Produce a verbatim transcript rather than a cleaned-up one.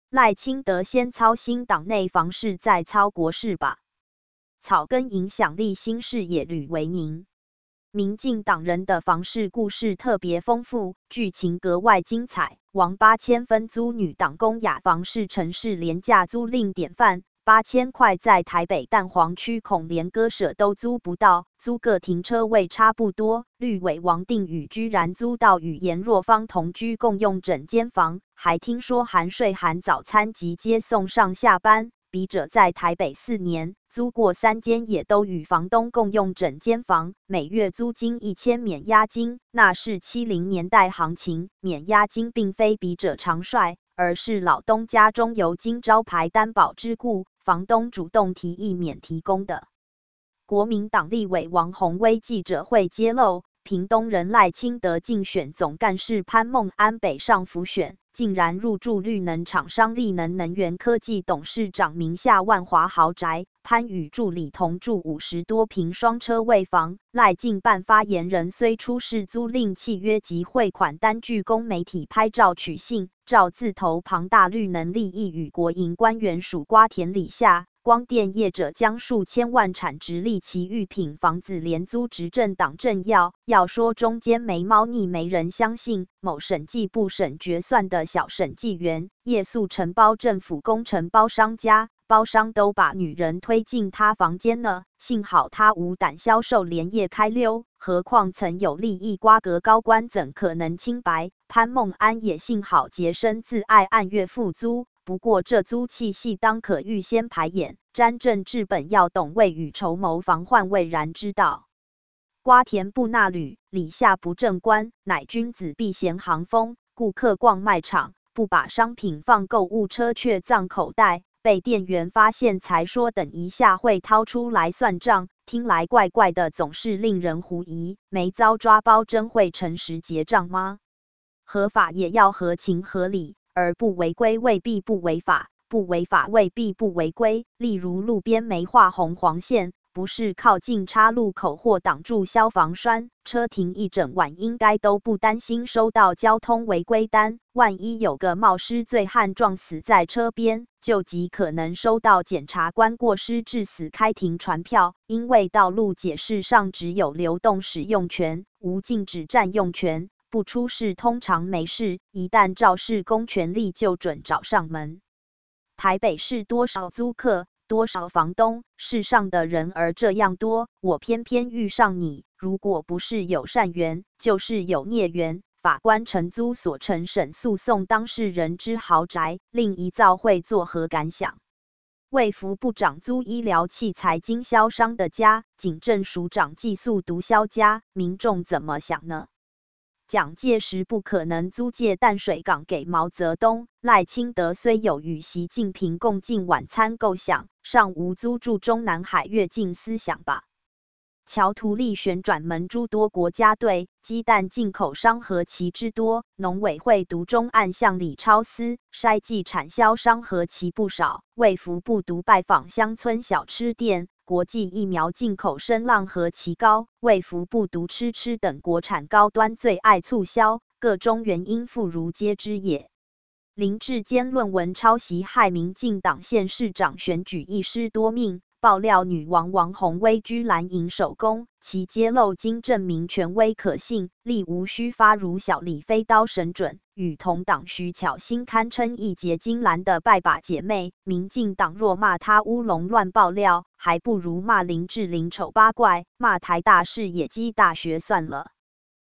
赖清德先操心党内房事，再操国事吧。草根影响力新视野吕维宁。民进党人的房事故事特别丰富，剧情格外精彩。王八千分租女党公雅房是城市廉价租赁典范，八千块在台北蛋黄区恐连割舍都租不到，租个停车位差不多。绿委王定宇居然租到与颜若芳同居共用整间房，还听说含税含早餐及接送上下班。笔者在台北四年，租过三间，也都与房东共用整间房，每月租金一千免押金，那是七零年代行情。免押金并非笔者常率，而是老东家中油金招牌担保之故，房东主动提议免提供的。国民党立委王宏威记者会揭露，屏东人赖清德竞选总干事潘孟安北上辅选，竟然入住绿能厂商力能能源科技董事长名下万华豪宅，潘与助理同住五十多坪双车位房。赖竞办发言人虽出示租赁契约及汇款单据供媒体拍照取信，照字头庞大绿能利益与国营官员属瓜田李下。光电业者将数千万产值利其玉品房子廉租执政党政要，要说中间没猫腻没人相信。某审计部审决算的小审计员夜宿承包政府工程包商家，包商都把女人推进他房间了，幸好他无胆销售连夜开溜，何况曾有利益瓜葛高官怎可能清白。潘孟安也幸好洁身自爱，按月付租。不过这租契系当可预先排演，沾政治本要懂未雨绸缪，防患未然之道。瓜田不纳履，礼下不正官，乃君子避嫌行风。顾客逛卖场，不把商品放购物车却藏口袋，被店员发现才说等一下会掏出来算账，听来怪怪的，总是令人狐疑。没遭抓包真会诚实结账吗？合法也要合情合理，而不违规未必不违法，不违法未必不违规。例如路边没画红黄线，不是靠近岔路口或挡住消防栓，车停一整晚应该都不担心收到交通违规单。万一有个冒失醉汉撞死在车边，就极可能收到检察官过失致死开庭传票，因为道路解释上只有流动使用权，无禁止占用权。不出事通常没事，一旦肇事公权力就准找上门。台北市多少租客，多少房东，世上的人儿这样多，我偏偏遇上你。如果不是有善缘，就是有孽缘。法官承租所承审诉讼当事人之豪宅，另一造会作何感想？卫福部长租医疗器材经销商的家，警政署长寄宿毒枭家，民众怎么想呢？蒋介石不可能租借淡水港给毛泽东，赖清德虽有与习近平共进晚餐构想，尚无租住中南海越境思想吧。侨图利旋转门诸多国家队，鸡蛋进口商何其之多，农委会独中暗向里超私，筛剂产销商何其不少，卫福部独拜访乡村小吃店。国际疫苗进口声浪何其高，卫福部独吃吃等国产高端最爱促销，各中原因妇孺皆知也。林志坚论文抄袭害民进党县市长选举一失多命，爆料女王王宏威居蓝营首功，其揭露经证明权威可信，力无虚发如小李飞刀神准，与同党徐巧芯堪称一结金兰的拜把姐妹。民进党若骂她乌龙乱爆料，还不如骂林志玲丑八怪，骂台大是野鸡大学算了。